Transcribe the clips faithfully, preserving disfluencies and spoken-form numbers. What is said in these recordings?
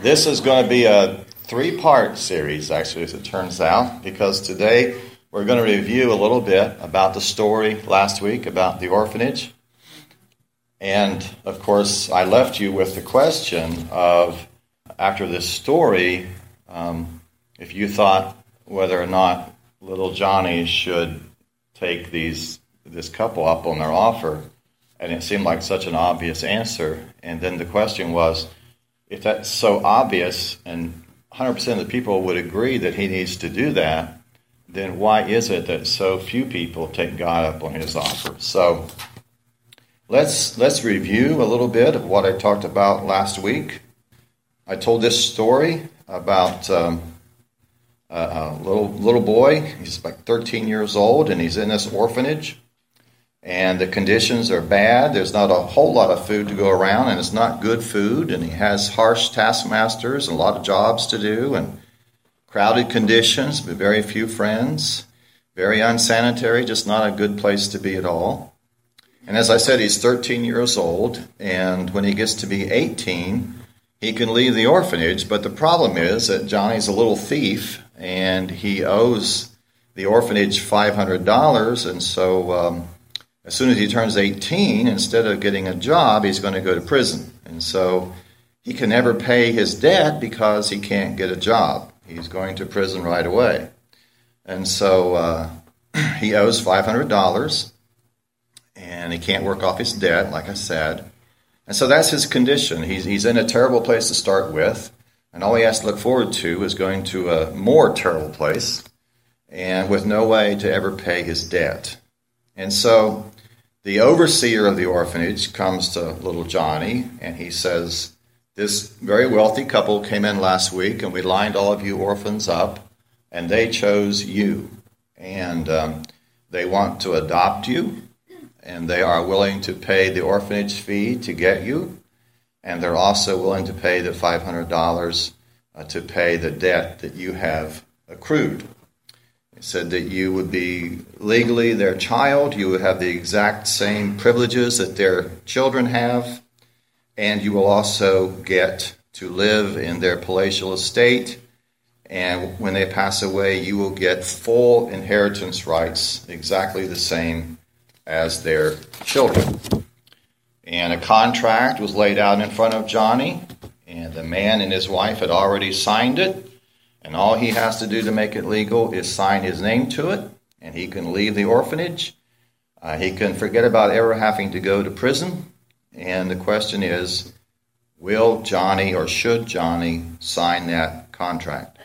This is going to be a three-part series, actually, as it turns out, because today we're going to review a little bit about the story last week about the orphanage. And, of course, I left you with the question of, after this story, um, if you thought whether or not little Johnny should take these this couple up on their offer. And it seemed like such an obvious answer. And then the question was, if that's so obvious and one hundred percent of the people would agree that he needs to do that, then why is it that so few people take God up on his offer? So let's let's review a little bit of what I talked about last week. I told this story about um, a, a little little boy. He's like thirteen years old, and he's in this orphanage. And the conditions are bad. There's not a whole lot of food to go around, and it's not good food. And he has harsh taskmasters and a lot of jobs to do, and crowded conditions, but very few friends. Very unsanitary, just not a good place to be at all. And as I said, he's thirteen years old, and when he gets to be eighteen, he can leave the orphanage. But the problem is that Johnny's a little thief, and he owes the orphanage five hundred dollars, and so Um, as soon as he turns eighteen, instead of getting a job, he's going to go to prison. And so he can never pay his debt because he can't get a job. He's going to prison right away. And so uh, he owes five hundred dollars, and he can't work off his debt, like I said. And so that's his condition. He's, he's in a terrible place to start with, and all he has to look forward to is going to a more terrible place, and with no way to ever pay his debt. And so the overseer of the orphanage comes to little Johnny, and he says, this very wealthy couple came in last week, and we lined all of you orphans up, and they chose you. And um, they want to adopt you, and they are willing to pay the orphanage fee to get you, and they're also willing to pay the five hundred dollars uh, to pay the debt that you have accrued. It said that you would be legally their child, you would have the exact same privileges that their children have, and you will also get to live in their palatial estate, and when they pass away, you will get full inheritance rights, exactly the same as their children. And a contract was laid out in front of Johnny, and the man and his wife had already signed it. And all he has to do to make it legal is sign his name to it, and he can leave the orphanage. Uh, he can forget about ever having to go to prison. And the question is, will Johnny or should Johnny sign that contract?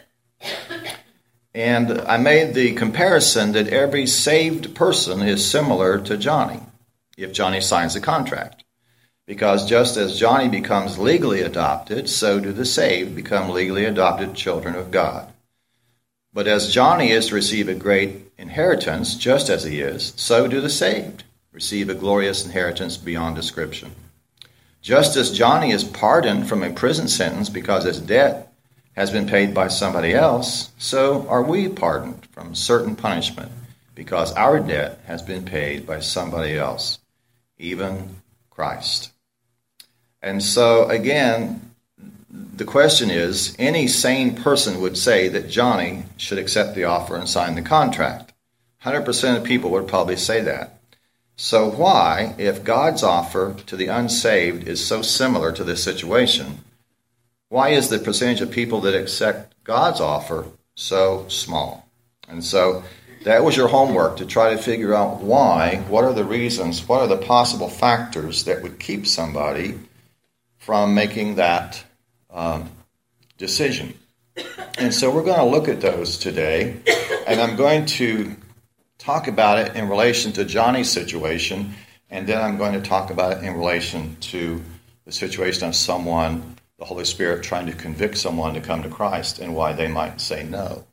And I made the comparison that every saved person is similar to Johnny if Johnny signs the contract. Because just as Johnny becomes legally adopted, so do the saved become legally adopted children of God. But as Johnny is to receive a great inheritance, just as he is, so do the saved receive a glorious inheritance beyond description. Just as Johnny is pardoned from a prison sentence because his debt has been paid by somebody else, so are we pardoned from certain punishment because our debt has been paid by somebody else, even Christ. And so, again, the question is, any sane person would say that Johnny should accept the offer and sign the contract. one hundred percent of people would probably say that. So why, if God's offer to the unsaved is so similar to this situation, why is the percentage of people that accept God's offer so small? And so that was your homework, to try to figure out why, what are the reasons, what are the possible factors that would keep somebody from making that um, decision. And so we're going to look at those today, and I'm going to talk about it in relation to Johnny's situation, and then I'm going to talk about it in relation to the situation of someone, the Holy Spirit trying to convict someone to come to Christ, and why they might say no.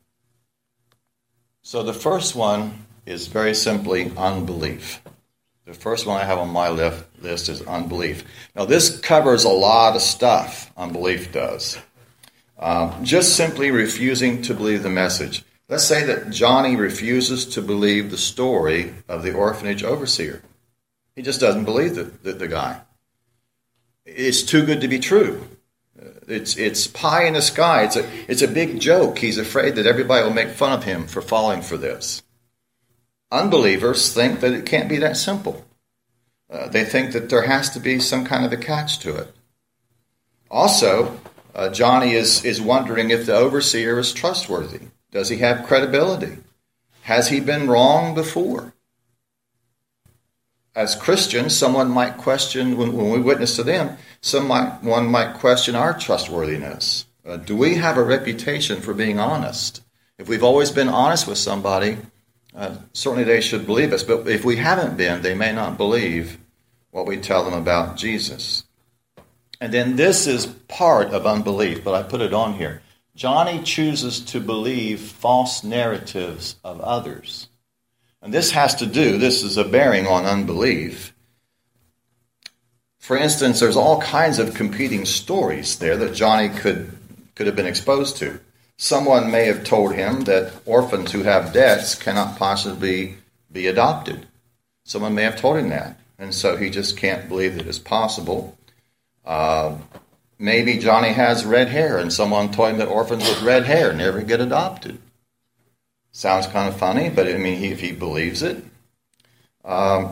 So the first one is very simply unbelief. The first one I have on my list is unbelief. Now, this covers a lot of stuff, unbelief does. Um, just simply refusing to believe the message. Let's say that Johnny refuses to believe the story of the orphanage overseer. He just doesn't believe the, the, the guy. It's too good to be true. It's it's pie in the sky. It's a, it's a big joke. He's afraid that everybody will make fun of him for falling for this. Unbelievers think that it can't be that simple. Uh, they think that there has to be some kind of a catch to it. Also, uh, Johnny is, is wondering if the overseer is trustworthy. Does he have credibility? Has he been wrong before? As Christians, someone might question, when, when we witness to them, someone might question our trustworthiness. Uh, do we have a reputation for being honest? If we've always been honest with somebody, uh, certainly they should believe us. But if we haven't been, they may not believe what we tell them about Jesus. And then this is part of unbelief, but I put it on here. Johnny chooses to believe false narratives of others. And this has to do, this is a bearing on unbelief. For instance, there's all kinds of competing stories there that Johnny could, could have been exposed to. Someone may have told him that orphans who have debts cannot possibly be adopted. Someone may have told him that, and so he just can't believe that it's possible. Uh, maybe Johnny has red hair, and someone told him that orphans with red hair never get adopted. Sounds kind of funny, but I mean, he, if he believes it. Um,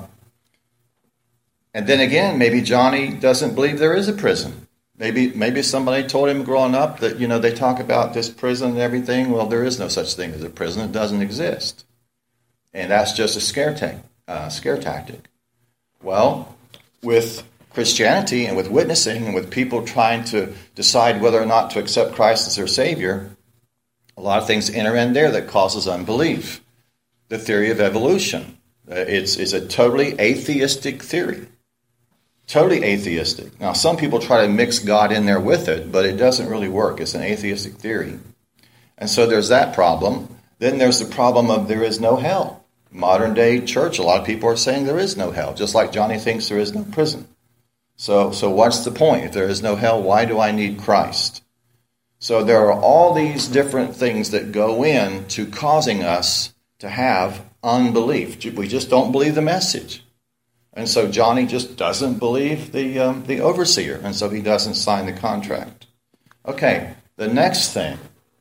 and then again, maybe Johnny doesn't believe there is a prison. Maybe maybe somebody told him growing up that, you know, they talk about this prison and everything. Well, there is no such thing as a prison. It doesn't exist. And that's just a scare, ta- uh, scare tactic. Well, with Christianity and with witnessing and with people trying to decide whether or not to accept Christ as their Savior, a lot of things enter in there that causes unbelief. The theory of evolution. Uh, it's, it's a totally atheistic theory. Totally atheistic. Now, some people try to mix God in there with it, but it doesn't really work. It's an atheistic theory. And so there's that problem. Then there's the problem of there is no hell. Modern day church, a lot of people are saying there is no hell, just like Johnny thinks there is no prison. So, so what's the point? If there is no hell, why do I need Christ? So there are all these different things that go into causing us to have unbelief. We just don't believe the message. And so Johnny just doesn't believe the um, the overseer, and so he doesn't sign the contract. Okay, the next thing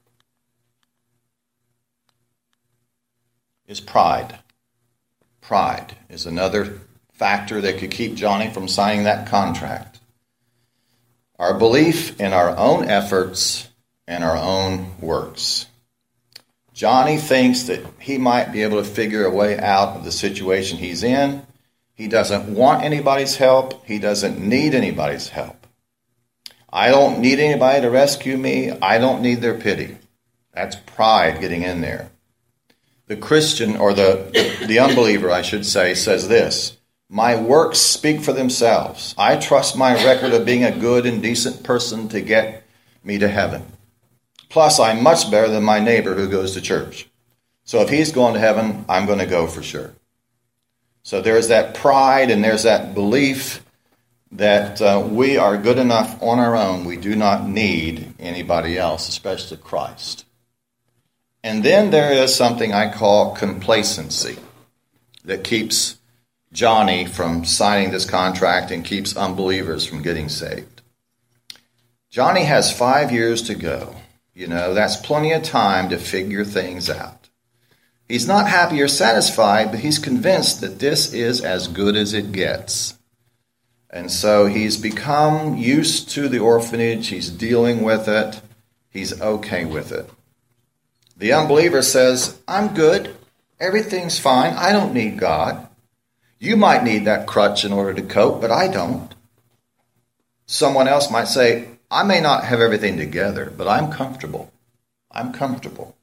is pride. Pride is another factor that could keep Johnny from signing that contract. Our belief in our own efforts and our own works. Johnny thinks that he might be able to figure a way out of the situation he's in. He doesn't want anybody's help. He doesn't need anybody's help. I don't need anybody to rescue me. I don't need their pity. That's pride getting in there. The Christian, or the, the, the unbeliever, I should say, says this: my works speak for themselves. I trust my record of being a good and decent person to get me to heaven. Plus, I'm much better than my neighbor who goes to church. So if he's going to heaven, I'm going to go for sure. So there's that pride and there's that belief that uh, we are good enough on our own. We do not need anybody else, especially Christ. And then there is something I call complacency that keeps Johnny from signing this contract and keeps unbelievers from getting saved. Johnny has five years to go. You know, that's plenty of time to figure things out. He's not happy or satisfied, but he's convinced that this is as good as it gets. And so he's become used to the orphanage. He's dealing with it. He's okay with it. The unbeliever says, I'm good. Everything's fine. I don't need God. You might need that crutch in order to cope, but I don't. Someone else might say, I may not have everything together, but I'm comfortable. I'm comfortable.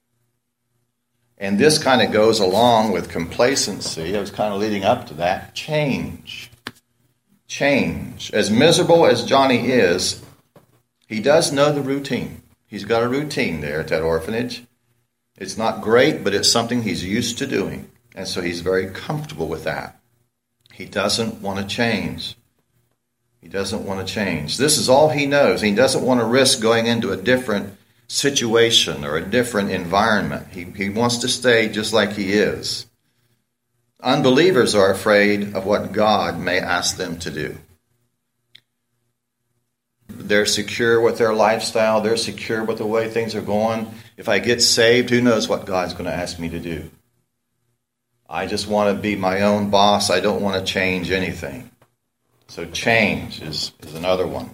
And this kind of goes along with complacency. I was kind of leading up to that. Change. Change. As miserable as Johnny is, he does know the routine. He's got a routine there at that orphanage. It's not great, but it's something he's used to doing. And so he's very comfortable with that. He doesn't want to change. He doesn't want to change. This is all he knows. He doesn't want to risk going into a different situation or a different environment. He, he wants to stay just like he is. Unbelievers are afraid of what God may ask them to do. They're secure with their lifestyle. They're secure with the way things are going. If I get saved, who knows what God's going to ask me to do? I just want to be my own boss. I don't want to change anything. So change is, is another one.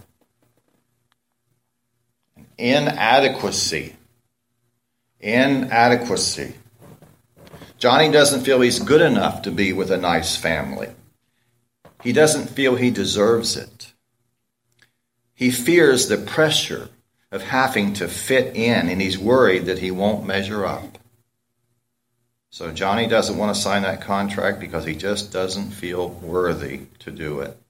Inadequacy. Inadequacy. Johnny doesn't feel he's good enough to be with a nice family. He doesn't feel he deserves it. He fears the pressure of having to fit in, and he's worried that he won't measure up. So Johnny doesn't want to sign that contract because he just doesn't feel worthy to do it.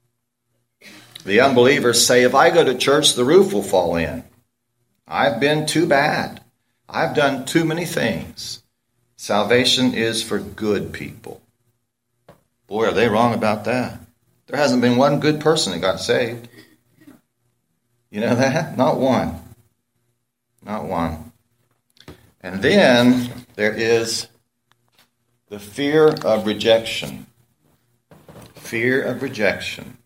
The unbelievers say, if I go to church, the roof will fall in. I've been too bad. I've done too many things. Salvation is for good people. Boy, are they wrong about that. There hasn't been one good person that got saved. You know that? Not one. Not one. And then there is the fear of rejection. Fear of rejection.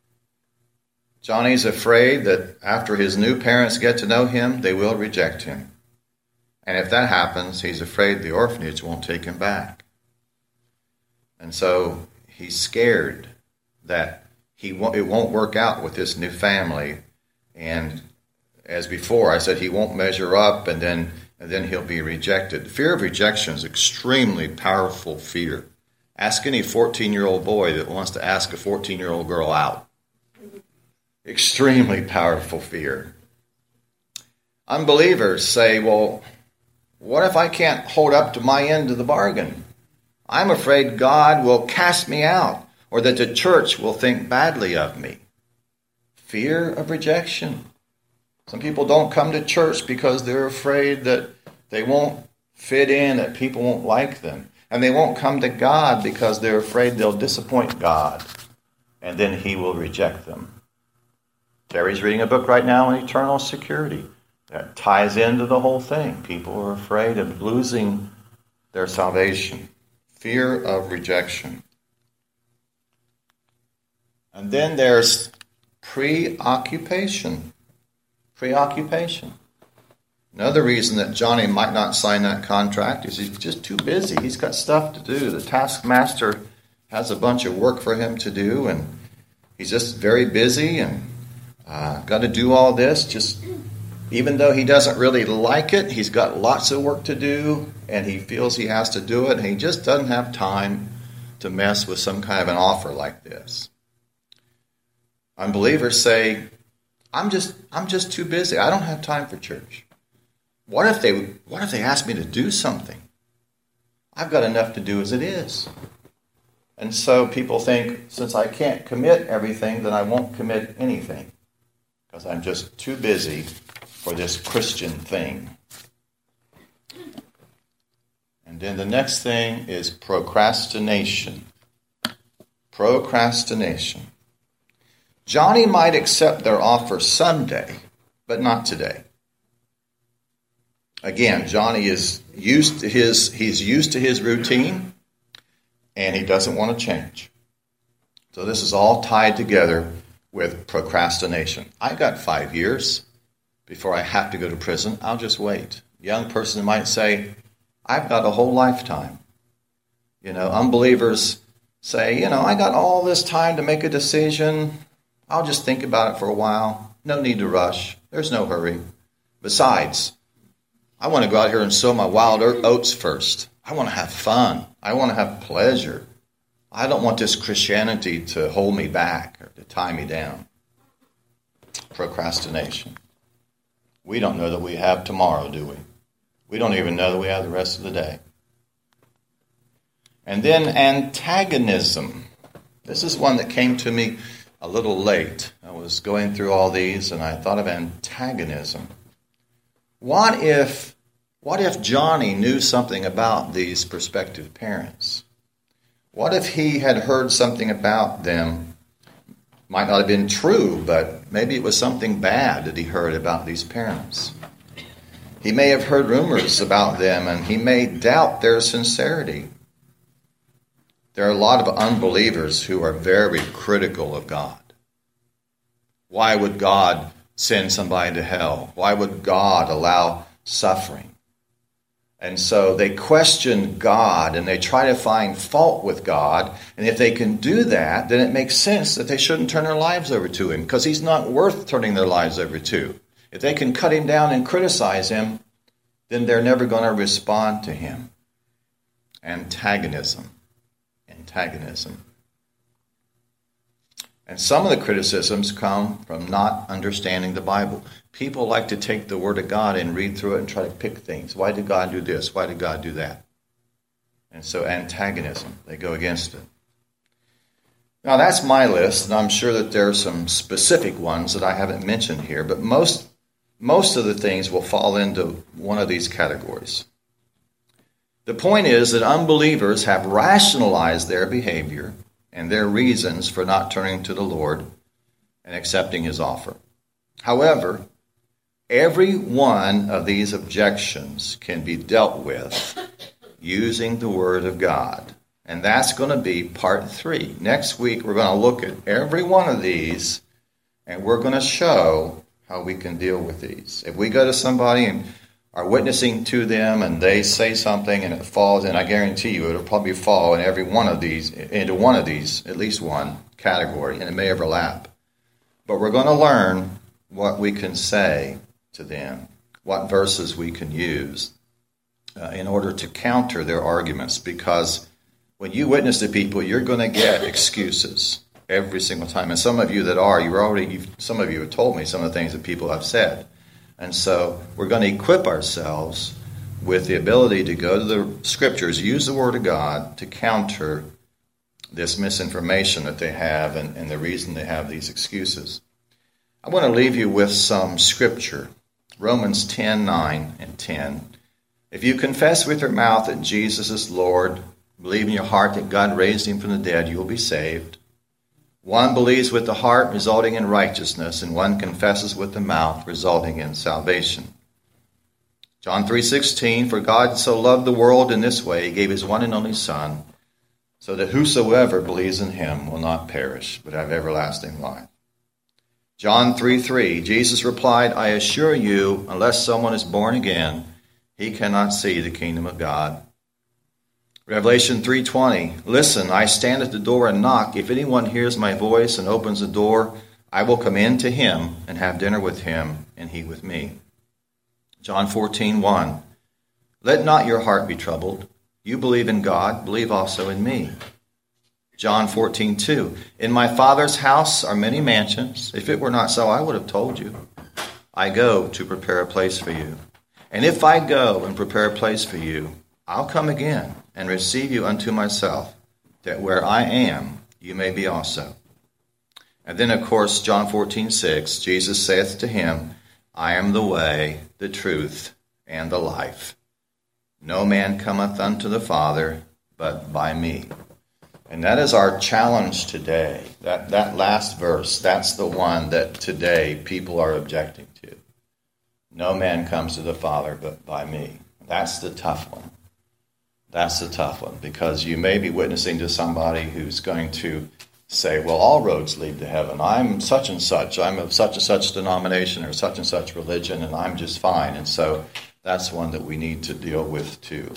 Johnny's afraid that after his new parents get to know him, they will reject him. And if that happens, he's afraid the orphanage won't take him back. And so he's scared that he won't, it won't work out with this new family. And as before, I said he won't measure up, and then and then he'll be rejected. Fear of rejection is extremely powerful fear. Ask any fourteen-year-old boy that wants to ask a fourteen-year-old girl out. Extremely powerful fear. Unbelievers say, well, what if I can't hold up to my end of the bargain? I'm afraid God will cast me out, or that the church will think badly of me. Fear of rejection. Some people don't come to church because they're afraid that they won't fit in, that people won't like them. And they won't come to God because they're afraid they'll disappoint God, and then he will reject them. Terry's reading a book right now on eternal security. That ties into the whole thing. People are afraid of losing their salvation. Fear of rejection. And then there's preoccupation. Preoccupation. Another reason that Johnny might not sign that contract is he's just too busy. He's got stuff to do. The taskmaster has a bunch of work for him to do, and he's just very busy and uh, got to do all this. Just even though he doesn't really like it, he's got lots of work to do, and he feels he has to do it, and he just doesn't have time to mess with some kind of an offer like this. Unbelievers say, I'm just I'm just too busy. I don't have time for church. What if they what if they ask me to do something? I've got enough to do as it is. And so people think, since I can't commit everything, then I won't commit anything, because I'm just too busy for this Christian thing. And then the next thing is procrastination. Procrastination. Johnny might accept their offer someday, but not today. Again, Johnny is used to his he's used to his routine, and he doesn't want to change. So this is all tied together with procrastination. I got five years before I have to go to prison. I'll just wait. A young person might say, I've got a whole lifetime. You know, unbelievers say, you know, I got all this time to make a decision. I'll just think about it for a while. No need to rush. There's no hurry. Besides, I want to go out here and sow my wild oats first. I want to have fun. I want to have pleasure. I don't want this Christianity to hold me back or to tie me down. Procrastination. We don't know that we have tomorrow, do we? We don't even know that we have the rest of the day. And then antagonism. This is one that came to me a little late. I was going through all these and I thought of antagonism. What if, what if Johnny knew something about these prospective parents? What if he had heard something about them? Might not have been true, but maybe it was something bad that he heard about these parents. He may have heard rumors about them, and he may doubt their sincerity. There are a lot of unbelievers who are very critical of God. Why would God send somebody to hell? Why would God allow suffering? And so they question God and they try to find fault with God. And if they can do that, then it makes sense that they shouldn't turn their lives over to him, because he's not worth turning their lives over to. If they can cut him down and criticize him, then they're never going to respond to him. Antagonism. Antagonism. And some of the criticisms come from not understanding the Bible. People like to take the Word of God and read through it and try to pick things. Why did God do this? Why did God do that? And so antagonism, they go against it. Now that's my list, and I'm sure that there are some specific ones that I haven't mentioned here, but most, most of the things will fall into one of these categories. The point is that unbelievers have rationalized their behavior and their reasons for not turning to the Lord and accepting his offer. However, every one of these objections can be dealt with using the Word of God. And that's going to be part three. Next week, we're going to look at every one of these, and we're going to show how we can deal with these. If we go to somebody and are witnessing to them and they say something and it falls in, I guarantee you it'll probably fall in every one of these, into one of these, at least one category, and it may overlap. But we're going to learn what we can say to them, what verses we can use uh, in order to counter their arguments, because when you witness to people, you're going to get excuses every single time. And some of you that are, you're already, you've, some of you have told me some of the things that people have said. And so we're going to equip ourselves with the ability to go to the Scriptures, use the Word of God to counter this misinformation that they have and, and the reason they have these excuses. I want to leave you with some Scripture. Romans ten, nine and ten. If you confess with your mouth that Jesus is Lord, believe in your heart that God raised him from the dead, you will be saved. One believes with the heart, resulting in righteousness, and one confesses with the mouth, resulting in salvation. John three sixteen, for God so loved the world in this way, he gave his one and only Son, so that whosoever believes in him will not perish, but have everlasting life. John three three, Jesus replied, I assure you, unless someone is born again, he cannot see the kingdom of God. Revelation three twenty, listen, I stand at the door and knock. If anyone hears my voice and opens the door, I will come in to him and have dinner with him and he with me. John fourteen one, let not your heart be troubled. You believe in God, believe also in me. John fourteen two, in my Father's house are many mansions. If it were not so, I would have told you. I go to prepare a place for you. And if I go and prepare a place for you, I'll come again and receive you unto myself, that where I am, you may be also. And then, of course, John fourteen six, Jesus saith to him, I am the way, the truth, and the life. No man cometh unto the Father but by me. And that is our challenge today. That, that last verse, that's the one that today people are objecting to. No man comes to the Father but by me. That's the tough one. That's the tough one, because you may be witnessing to somebody who's going to say, well, all roads lead to heaven. I'm such and such. I'm of such and such denomination or such and such religion, and I'm just fine. And so that's one that we need to deal with too.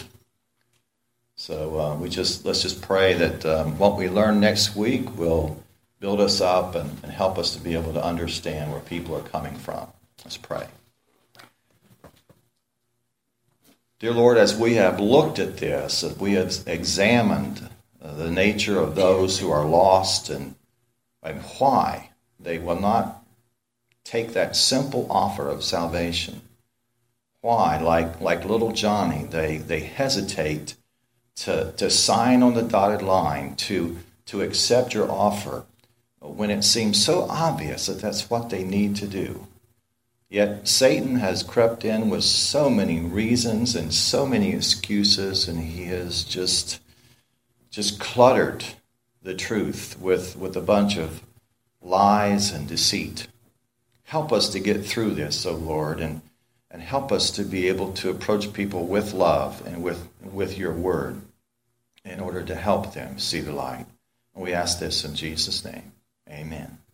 So uh, we just let's just pray that um, what we learn next week will build us up and, and help us to be able to understand where people are coming from. Let's pray. Dear Lord, as we have looked at this, as we have examined uh, the nature of those who are lost and, and why they will not take that simple offer of salvation, why, like like little Johnny, they, they hesitate to, to sign on the dotted line, to, to accept your offer, when it seems so obvious that that's what they need to do. Yet Satan has crept in with so many reasons and so many excuses, and he has just just cluttered the truth with, with a bunch of lies and deceit. Help us to get through this, O Lord, and, and help us to be able to approach people with love and with, with your word in order to help them see the light. And we ask this in Jesus' name. Amen.